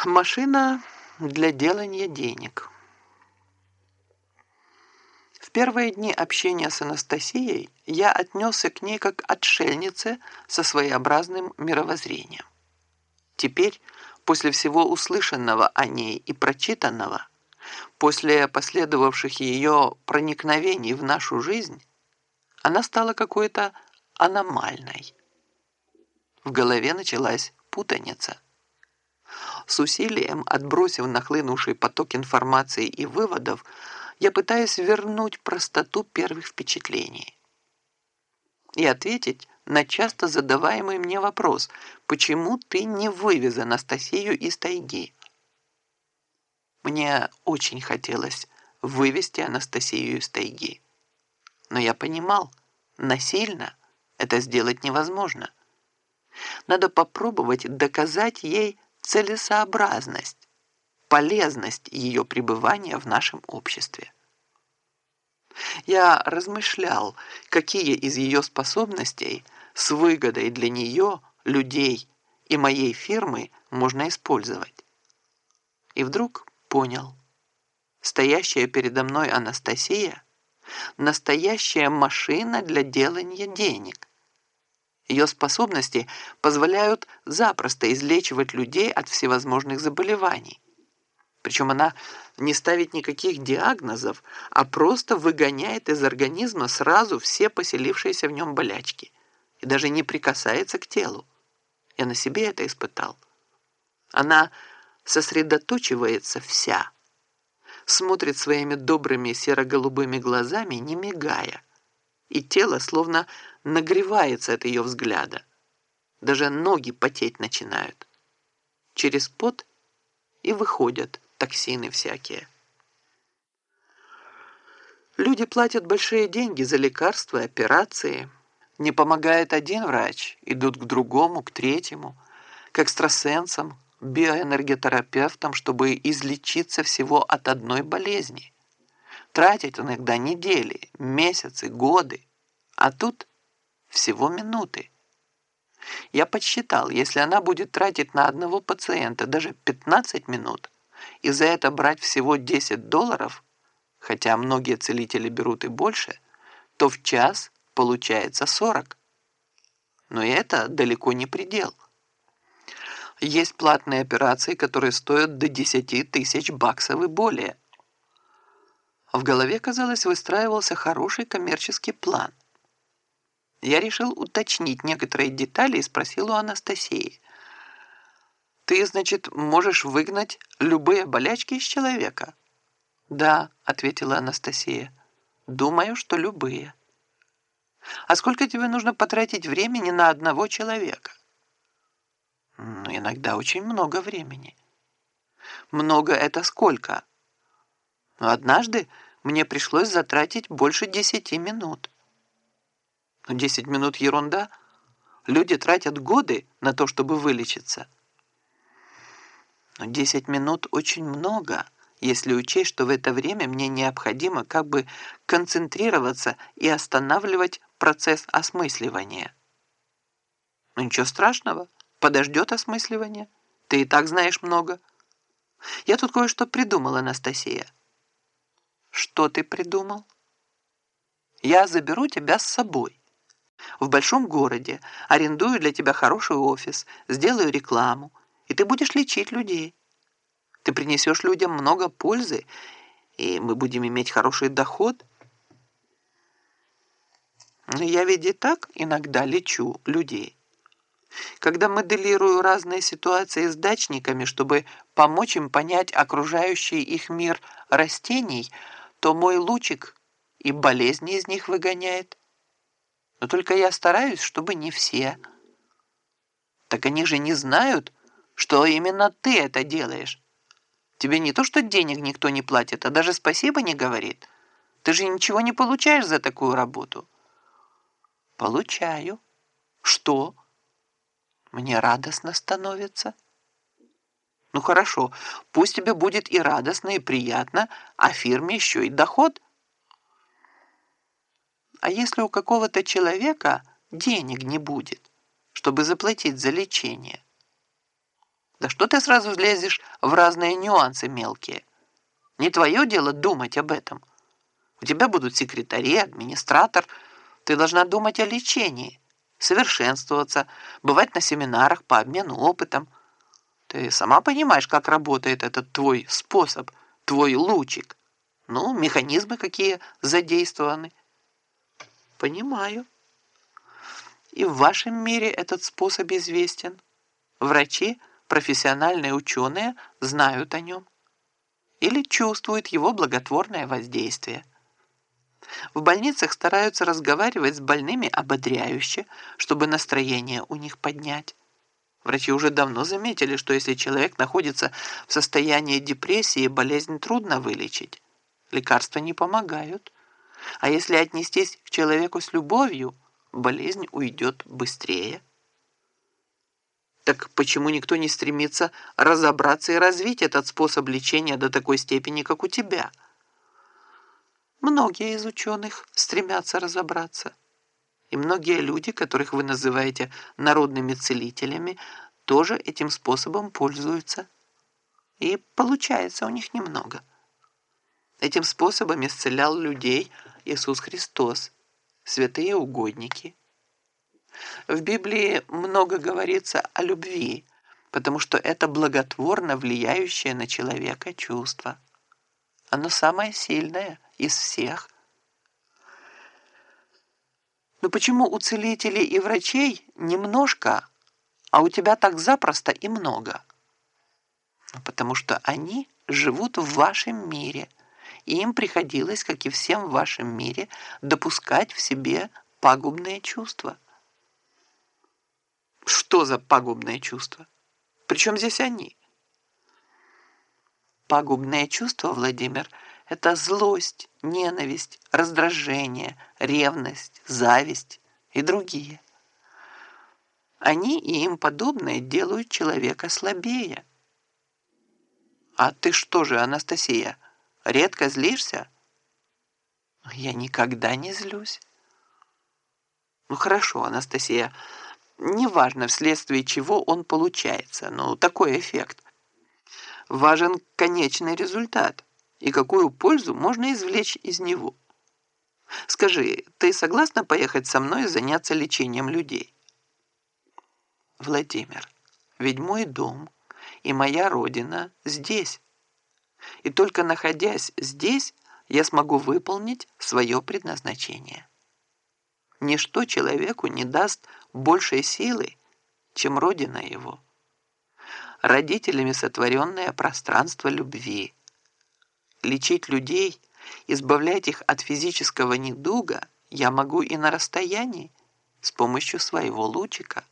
Машина для делания денег. В первые дни общения с Анастасией я отнесся к ней как отшельнице со своеобразным мировоззрением. Теперь, после всего услышанного о ней и прочитанного, после последовавших ее проникновений в нашу жизнь, она стала какой-то аномальной. В голове началась путаница. С усилием, отбросив нахлынувший поток информации и выводов, я пытаюсь вернуть простоту первых впечатлений и ответить на часто задаваемый мне вопрос: почему ты не вывез Анастасию из тайги? Мне очень хотелось вывести Анастасию из тайги, но я понимал, насильно это сделать невозможно. Надо попробовать доказать ей целесообразность, полезность ее пребывания в нашем обществе. Я размышлял, какие из ее способностей с выгодой для нее, людей и моей фирмы можно использовать. И вдруг понял: стоящая передо мной Анастасия – настоящая машина для делания денег. Ее способности позволяют запросто излечивать людей от всевозможных заболеваний. Причем она не ставит никаких диагнозов, а просто выгоняет из организма сразу все поселившиеся в нем болячки и даже не прикасается к телу. Я на себе это испытал. Она сосредоточивается вся, смотрит своими добрыми серо-голубыми глазами, не мигая, и тело словно нагревается от ее взгляда. Даже ноги потеть начинают. Через пот и выходят токсины всякие. Люди платят большие деньги за лекарства и операции. Не помогает один врач, идут к другому, к третьему, к экстрасенсам, биоэнерготерапевтам, чтобы излечиться всего от одной болезни. Тратят иногда недели, месяцы, годы, а тут всего минуты. Я подсчитал, если она будет тратить на одного пациента даже 15 минут и за это брать всего $10, хотя многие целители берут и больше, то в час получается 40. Но это далеко не предел. Есть платные операции, которые стоят до 10 тысяч баксов и более. В голове, казалось, выстраивался хороший коммерческий план. Я решил уточнить некоторые детали и спросил у Анастасии: «Ты, значит, можешь выгнать любые болячки из человека?» «Да», — ответила Анастасия, — «думаю, что любые». «А сколько тебе нужно потратить времени на одного человека?» «Ну, иногда очень много времени». «Много — это сколько?» «Ну, однажды мне пришлось затратить больше 10 минут». «Ну, 10 минут — ерунда. Люди тратят годы на то, чтобы вылечиться». «Но 10 минут очень много, если учесть, что в это время мне необходимо как бы концентрироваться и останавливать процесс осмысливания». «Ну, ничего страшного, подождет осмысливание. Ты и так знаешь много». «Я тут кое-что придумала, Анастасия». «Что ты придумал?» «Я заберу тебя с собой. В большом городе арендую для тебя хороший офис, сделаю рекламу, и ты будешь лечить людей. Ты принесешь людям много пользы, и мы будем иметь хороший доход». Но я ведь и так иногда лечу людей. Когда моделирую разные ситуации с дачниками, чтобы помочь им понять окружающий их мир растений, то мой лучик и болезни из них выгоняет. Но только я стараюсь, чтобы не все. Так они же не знают, что именно ты это делаешь. Тебе не то, что денег никто не платит, а даже спасибо не говорит. Ты же ничего не получаешь за такую работу. Получаю. Что? Мне радостно становится. Ну хорошо, пусть тебе будет и радостно, и приятно, а фирме еще и доход. А если у какого-то человека денег не будет, чтобы заплатить за лечение? Да что ты сразу лезешь в разные нюансы мелкие? Не твое дело думать об этом. У тебя будут секретари, администратор. Ты должна думать о лечении, совершенствоваться, бывать на семинарах по обмену опытом. Ты сама понимаешь, как работает этот твой способ, твой лучик. Ну, механизмы какие задействованы. Понимаю. И в вашем мире этот способ известен. Врачи, профессиональные ученые знают о нем или чувствуют его благотворное воздействие. В больницах стараются разговаривать с больными ободряюще, чтобы настроение у них поднять. Врачи уже давно заметили, что если человек находится в состоянии депрессии, болезнь трудно вылечить. Лекарства не помогают. А если отнестись к человеку с любовью, болезнь уйдет быстрее. Так почему никто не стремится разобраться и развить этот способ лечения до такой степени, как у тебя? Многие из ученых стремятся разобраться. И многие люди, которых вы называете народными целителями, тоже этим способом пользуются. И получается у них немного. Этим способом исцелял людей Иисус Христос, святые угодники. В Библии много говорится о любви, потому что это благотворно влияющее на человека чувство. Оно самое сильное из всех. Но почему у целителей и врачей немножко, а у тебя так запросто и много? Потому что они живут в вашем мире, и им приходилось, как и всем в вашем мире, допускать в себе пагубные чувства. Что за пагубные чувства? Причем здесь они? Пагубные чувства, Владимир, это злость, ненависть, раздражение, ревность, зависть и другие. Они и им подобные делают человека слабее. А ты что же, Анастасия, редко злишься? Я никогда не злюсь. Ну хорошо, Анастасия, неважно, вследствие чего он получается, но такой эффект. Важен конечный результат и какую пользу можно извлечь из него. Скажи, ты согласна поехать со мной и заняться лечением людей? Владимир, ведь мой дом и моя родина здесь. И только находясь здесь, я смогу выполнить свое предназначение. Ничто человеку не даст большей силы, чем родина его. Родителями сотворенное пространство любви. Лечить людей, избавлять их от физического недуга я могу и на расстоянии, с помощью своего лучика.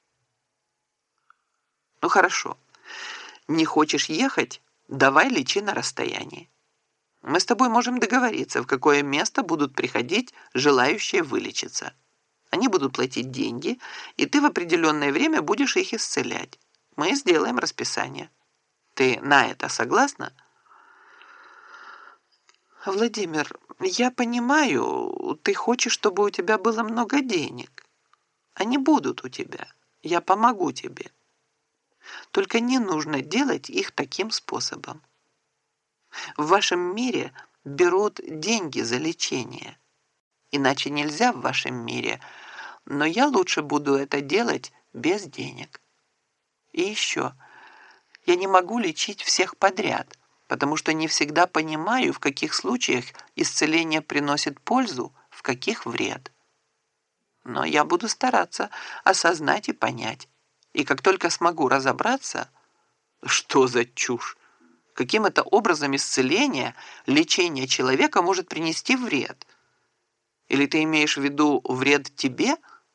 Ну хорошо, не хочешь ехать? Давай лечи на расстоянии. Мы с тобой можем договориться, в какое место будут приходить желающие вылечиться. Они будут платить деньги, и ты в определенное время будешь их исцелять. Мы сделаем расписание. Ты на это согласна? Владимир, я понимаю, ты хочешь, чтобы у тебя было много денег. Они будут у тебя. Я помогу тебе. Только не нужно делать их таким способом. В вашем мире берут деньги за лечение. Иначе нельзя в вашем мире. Но я лучше буду это делать без денег. И еще, я не могу лечить всех подряд, потому что не всегда понимаю, в каких случаях исцеление приносит пользу, в каких вред. Но я буду стараться осознать и понять. И как только смогу разобраться, что за чушь, каким это образом исцеление, лечение человека может принести вред. Или ты имеешь в виду вред тебе?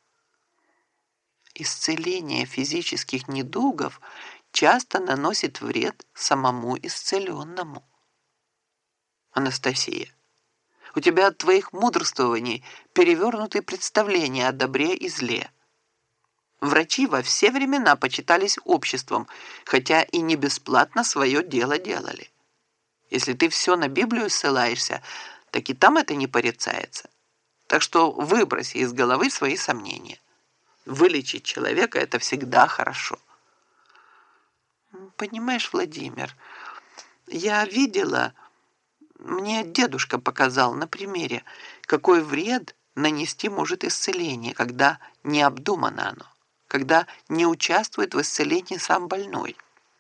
Исцеление физических недугов часто наносит вред самому исцеленному. Анастасия, у тебя от твоих мудрствований перевернутые представления о добре и зле. Врачи во все времена почитались обществом, хотя и не бесплатно свое дело делали. Если ты все на Библию ссылаешься, так и там это не порицается. Так что выброси из головы свои сомнения. Вылечить человека – это всегда хорошо. Понимаешь, Владимир, я видела, мне дедушка показал на примере, какой вред нанести может исцеление, когда не обдумано оно, когда не участвует в исцелении сам больной.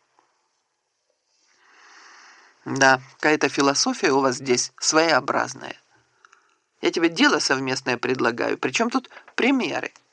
Да, какая-то философия у вас здесь своеобразная. Я тебе дело совместное предлагаю, причем тут примеры.